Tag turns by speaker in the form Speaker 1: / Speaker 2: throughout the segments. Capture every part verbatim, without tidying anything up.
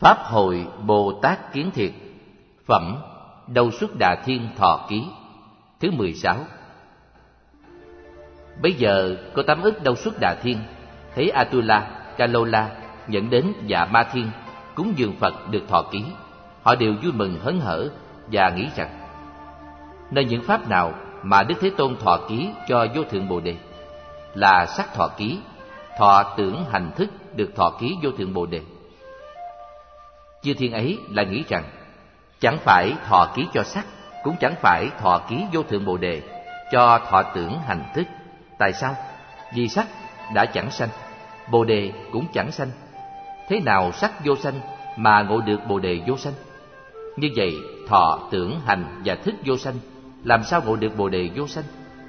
Speaker 1: Pháp hội Bồ Tát Kiến Thiệt. Phẩm Đâu Xuất Đà Thiên Thọ Ký. Thứ mười sáu. Bây giờ có tám ức Đâu Xuất Đà Thiên thấy Atula, Kalola nhận đến Dạ Ma Thiên cúng dường Phật được thọ ký. Họ đều vui mừng hớn hở và nghĩ rằng: nơi những pháp nào mà Đức Thế Tôn thọ ký cho vô thượng Bồ Đề là sắc thọ ký, thọ tưởng hành thức được thọ ký vô thượng Bồ Đề. Chư thiên ấy lại nghĩ rằng chẳng phải thọ ký cho sắc, cũng chẳng phải thọ ký vô thượng Bồ Đề cho thọ tưởng hành thức. Tại sao? Vì sắc đã chẳng sanh, Bồ Đề cũng chẳng sanh. Thế nào sắc vô sanh mà ngộ được Bồ Đề vô sanh? Như vậy thọ tưởng hành và thức vô sanh, làm sao ngộ được Bồ Đề vô sanh?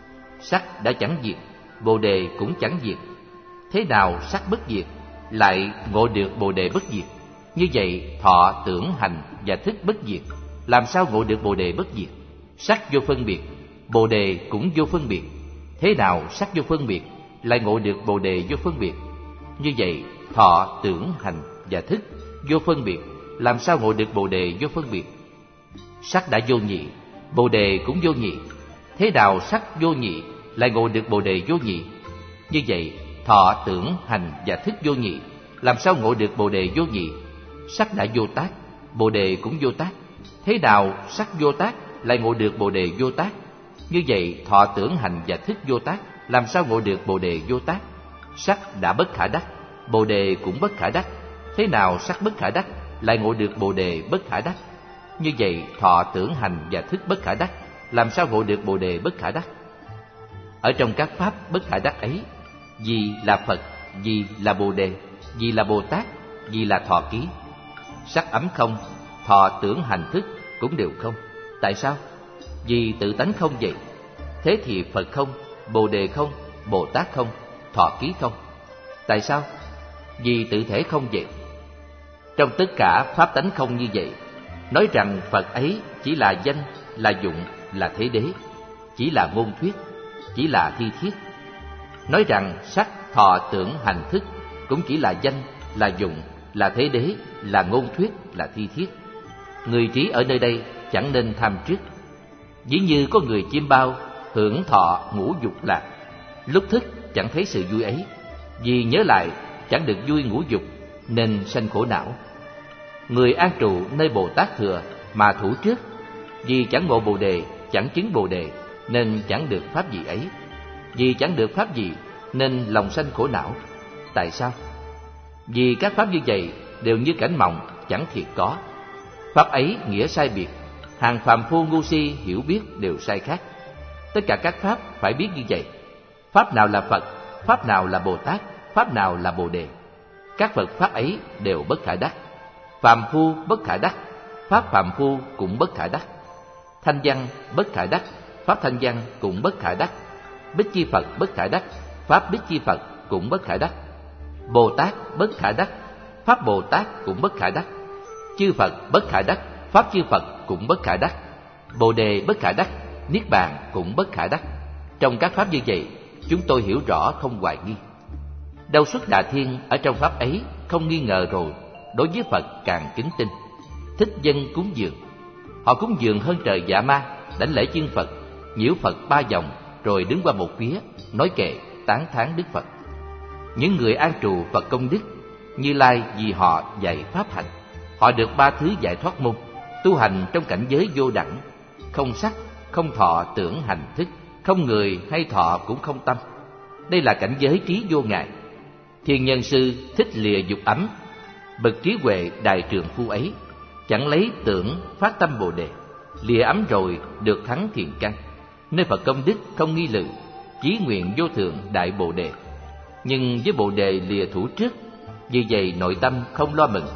Speaker 1: Sắc đã chẳng diệt, Bồ Đề cũng chẳng diệt. Thế nào sắc bất diệt lại ngộ được Bồ Đề bất diệt? Như vậy thọ tưởng hành và thức bất diệt, làm sao ngộ được Bồ Đề bất diệt? Sắc vô phân biệt, Bồ Đề cũng vô phân biệt. Thế nào sắc vô phân biệt lại ngộ được Bồ Đề vô phân biệt? Như vậy thọ tưởng hành và thức vô phân biệt, làm sao ngộ được Bồ Đề vô phân biệt? Sắc đã vô nhị, Bồ Đề cũng vô nhị. Thế nào sắc vô nhị lại ngộ được Bồ Đề vô nhị? Như vậy thọ tưởng hành và thức vô nhị, làm sao ngộ được Bồ Đề vô nhị? Sắc đã vô tác, Bồ Đề cũng vô tác. Thế nào sắc vô tác lại ngộ được Bồ Đề vô tác? Như vậy thọ tưởng hành và thức vô tác, làm sao ngộ được Bồ Đề vô tác? Sắc đã bất khả đắc, Bồ Đề cũng bất khả đắc. Thế nào sắc bất khả đắc lại ngộ được Bồ Đề bất khả đắc? Như vậy thọ tưởng hành và thức bất khả đắc, làm sao ngộ được Bồ Đề bất khả đắc? Ở trong các pháp bất khả đắc ấy, gì là Phật, gì là Bồ Đề, gì là Bồ Tát, gì là thọ ký. Sắc ấm không, thọ tưởng hành thức cũng đều không. Tại sao? Vì tự tánh không vậy. Thế thì Phật không, Bồ Đề không, Bồ Tát không, thọ ký không. Tại sao? Vì tự thể không vậy. Trong tất cả pháp tánh không như vậy, nói rằng Phật ấy chỉ là danh, là dụng, là thế đế, chỉ là ngôn thuyết, chỉ là thi thiết. Nói rằng sắc, thọ, tưởng, hành, thức cũng chỉ là danh, là dụng, là thế đế, là ngôn thuyết, là thi thiết. Người trí ở nơi đây chẳng nên tham trước. Ví như có người chiêm bao hưởng thọ ngũ dục lạc, lúc thức chẳng thấy sự vui ấy, vì nhớ lại chẳng được vui ngũ dục nên sanh khổ não. Người an trụ nơi Bồ Tát thừa mà thủ trước, vì chẳng ngộ Bồ Đề, chẳng chứng Bồ Đề nên chẳng được pháp gì ấy. Vì chẳng được pháp gì nên lòng sanh khổ não. Tại sao? Vì các pháp như vậy đều như cảnh mộng, chẳng thiệt có. Pháp ấy nghĩa sai biệt, hàng phàm phu ngu si hiểu biết đều sai khác. Tất cả các pháp phải biết như vậy. Pháp nào là Phật, pháp nào là Bồ Tát, pháp nào là Bồ Đề. Các Phật pháp ấy đều bất khả đắc. Phàm phu bất khả đắc, pháp phàm phu cũng bất khả đắc. Thanh văn bất khả đắc, pháp thanh văn cũng bất khả đắc. Bích chi Phật bất khả đắc, pháp Bích chi Phật cũng bất khả đắc. Bồ Tát bất khả đắc, pháp Bồ Tát cũng bất khả đắc. Chư Phật bất khả đắc, pháp chư Phật cũng bất khả đắc. Bồ Đề bất khả đắc, Niết Bàn cũng bất khả đắc. Trong các pháp như vậy, chúng tôi hiểu rõ không hoài nghi. Đâu Xuất Đà Thiên ở trong pháp ấy không nghi ngờ rồi, đối với Phật càng kính tin, thích dân cúng dường. Họ cúng dường hơn trời Dạ Ma, đảnh lễ chân Phật, nhiễu Phật ba vòng, rồi đứng qua một phía, nói kệ tán thán Đức Phật. Những người an trụ Phật công đức, Như Lai vì họ dạy pháp hành. Họ được ba thứ giải thoát môn, tu hành trong cảnh giới vô đẳng, không sắc, không thọ tưởng hành thức, không người hay thọ cũng không tâm. Đây là cảnh giới trí vô ngại. Thiên Nhân Sư thích lìa dục ấm, bậc trí huệ đại trượng phu ấy chẳng lấy tưởng phát tâm Bồ Đề, lìa ấm rồi được thắng thiền căn. Nơi Phật công đức không nghi lự, chí nguyện vô thượng đại Bồ Đề. Nhưng với Bồ Đề lìa thủ trước, vì vậy nội tâm không lo mừng.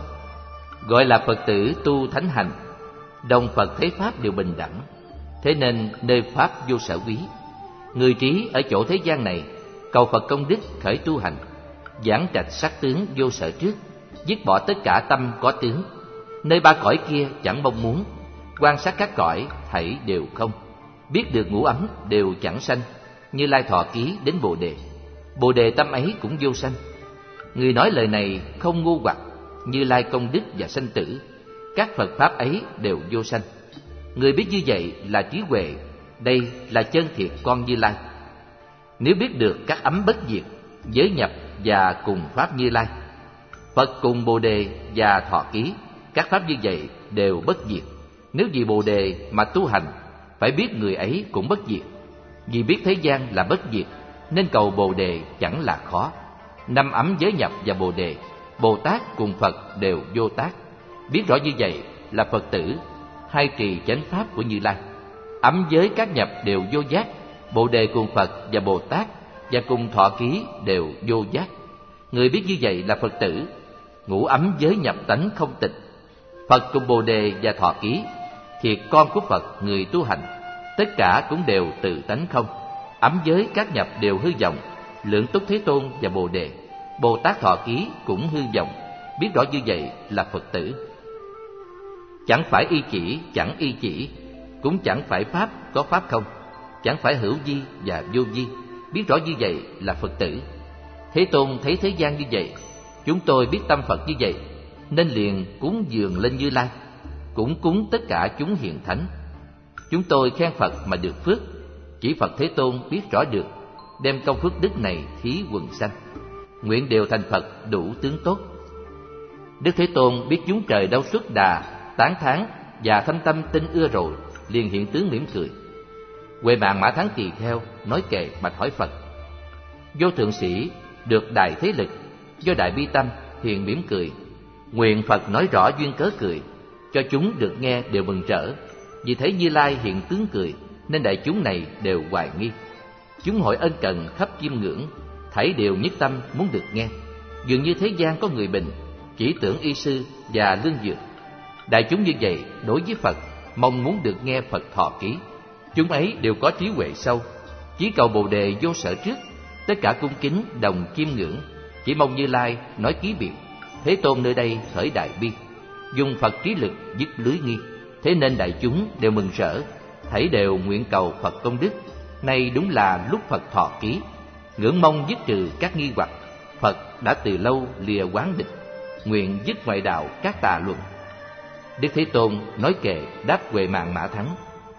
Speaker 1: Gọi là Phật tử tu thánh hành, đồng Phật thấy pháp đều bình đẳng. Thế nên nơi pháp vô sở quý. Người trí ở chỗ thế gian này cầu Phật công đức khởi tu hành, giảng trạch sắc tướng vô sở trước, dứt bỏ tất cả tâm có tướng. Nơi ba cõi kia chẳng mong muốn, quan sát các cõi thảy đều không, biết được ngũ ấm đều chẳng sanh. Như Lai thọ ký đến Bồ Đề, Bồ Đề tâm ấy cũng vô sanh. Người nói lời này không ngu hoặc, Như Lai công đức và sanh tử, các Phật pháp ấy đều vô sanh. Người biết như vậy là trí huệ, đây là chân thiệt con Như Lai. Nếu biết được các ấm bất diệt, giới nhập và cùng pháp Như Lai, Phật cùng Bồ Đề và thọ ký, các pháp như vậy đều bất diệt. Nếu vì Bồ Đề mà tu hành, phải biết người ấy cũng bất diệt. Vì biết thế gian là bất diệt, nên cầu Bồ Đề chẳng là khó. Năm ấm giới nhập và Bồ Đề, Bồ Tát cùng Phật đều vô tác. Biết rõ như vậy là Phật tử, hay trì chánh pháp của Như Lai. Ấm giới các nhập đều vô giác, Bồ Đề cùng Phật và Bồ Tát và cùng thọ ký đều vô giác. Người biết như vậy là Phật tử, ngũ ấm giới nhập tánh không tịch. Phật cùng Bồ Đề và thọ ký, thiệt con của Phật người tu hành, tất cả cũng đều tự tánh không. Ấm giới các nhập đều hư vọng, Lượng Túc Thế Tôn và Bồ Đề, Bồ Tát thọ ký cũng hư vọng. Biết rõ như vậy là Phật tử. Chẳng phải y chỉ, chẳng y chỉ, cũng chẳng phải pháp có pháp không, chẳng phải hữu vi và vô vi. Biết rõ như vậy là Phật tử. Thế Tôn thấy thế gian như vậy, chúng tôi biết tâm Phật như vậy, nên liền cúng dường lên Như Lai, cũng cúng tất cả chúng hiền thánh. Chúng tôi khen Phật mà được phước, chỉ Phật Thế Tôn biết rõ được, đem công phước đức này thí quần sanh, nguyện đều thành Phật đủ tướng tốt. Đức Thế Tôn biết chúng trời đâu xuất đà, tán thán và thâm tâm tin ưa rồi, liền hiện tướng mỉm cười. Huệ Mạng Mã Thắng tỳ kheo nói kệ bạch hỏi Phật: Vô thượng sĩ được đại thế lực, do đại bi tâm hiền mỉm cười, nguyện Phật nói rõ duyên cớ cười, cho chúng được nghe đều mừng rỡ. Vì thấy Như Lai hiện tướng cười, nên đại chúng này đều hoài nghi. Chúng hội ân cần khắp chiêm ngưỡng, thảy đều nhất tâm muốn được nghe. Dường như thế gian có người bình, chỉ tưởng y sư và lương dược. Đại chúng như vậy đối với Phật mong muốn được nghe Phật thọ ký. Chúng ấy đều có trí huệ sâu, chí cầu Bồ Đề vô sở trước, tất cả cung kính đồng chiêm ngưỡng, chỉ mong Như Lai nói ký biệt. Thế Tôn nơi đây khởi đại bi, dùng Phật trí lực dứt lưới nghi. Thế nên đại chúng đều mừng rỡ, thảy đều nguyện cầu Phật công đức. Nay đúng là lúc Phật thọ ký, ngưỡng mong dứt trừ các nghi hoặc. Phật đã từ lâu lìa quán địch, nguyện dứt ngoại đạo các tà luận. Đức Thế Tôn nói kệ đáp Huệ Mạng Mã Thắng: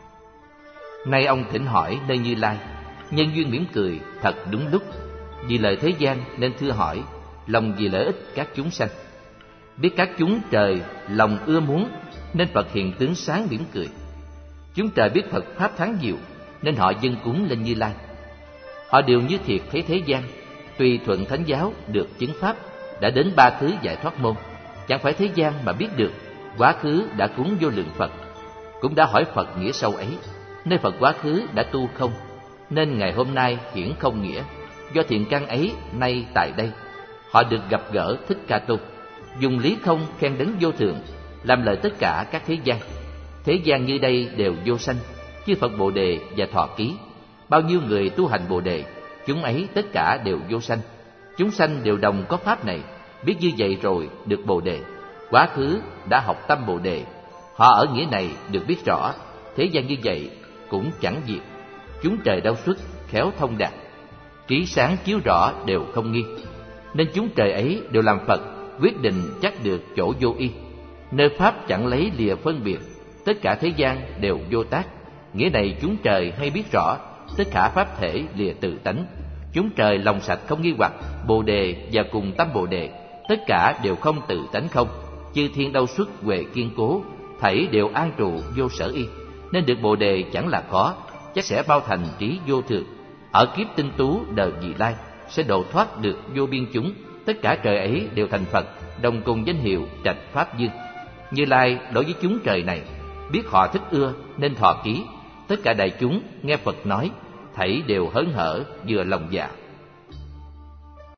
Speaker 1: Nay ông thỉnh hỏi nơi Như Lai, nhân duyên mỉm cười thật đúng lúc. Vì lời thế gian nên thưa hỏi, lòng vì lợi ích các chúng sanh. Biết các chúng trời lòng ưa muốn, nên Phật hiện tướng sáng mỉm cười. Chúng trời biết Phật pháp thắng diệu, nên họ dâng cúng lên Như Lai. Họ đều như thiệt thấy thế gian, tùy thuận thánh giáo được chứng pháp, đã đến ba thứ giải thoát môn. Chẳng phải thế gian mà biết được, quá khứ đã cúng vô lượng Phật, cũng đã hỏi Phật nghĩa sâu ấy. Nơi Phật quá khứ đã tu không, nên ngày hôm nay hiển không nghĩa. Do thiện căn ấy nay tại đây, họ được gặp gỡ Thích Ca Tôn, dùng lý không khen đấng vô thượng, làm lợi tất cả các thế gian. Thế gian như đây đều vô sanh, chư Phật Bồ Đề và thọ ký. Bao nhiêu người tu hành Bồ Đề, chúng ấy tất cả đều vô sanh. Chúng sanh đều đồng có pháp này, biết như vậy rồi được Bồ Đề. Quá khứ đã học tâm Bồ Đề, họ ở nghĩa này được biết rõ. Thế gian như vậy cũng chẳng diệt, chúng trời đau xuất khéo thông đạt, trí sáng chiếu rõ đều không nghi. Nên chúng trời ấy đều làm Phật, quyết định chắc được chỗ vô y. Nơi pháp chẳng lấy lìa phân biệt, tất cả thế gian đều vô tác. Nghĩa này chúng trời hay biết rõ, tất cả pháp thể lìa tự tánh. Chúng trời lòng sạch không nghi hoặc, Bồ Đề và cùng tâm Bồ Đề, tất cả đều không tự tánh không. Chư thiên đâu xuất huệ kiên cố, thảy đều an trụ vô sở y. Nên được Bồ Đề chẳng là khó, chắc sẽ bao thành trí vô thượng. Ở kiếp tinh tú đời vị lai, sẽ độ thoát được vô biên chúng. Tất cả trời ấy đều thành Phật, đồng cùng danh hiệu trạch pháp dương. Như Lai đối với chúng trời này, biết họ thích ưa nên thọ ký. Tất cả đại chúng nghe Phật nói, thảy đều hớn hở vừa lòng dạ.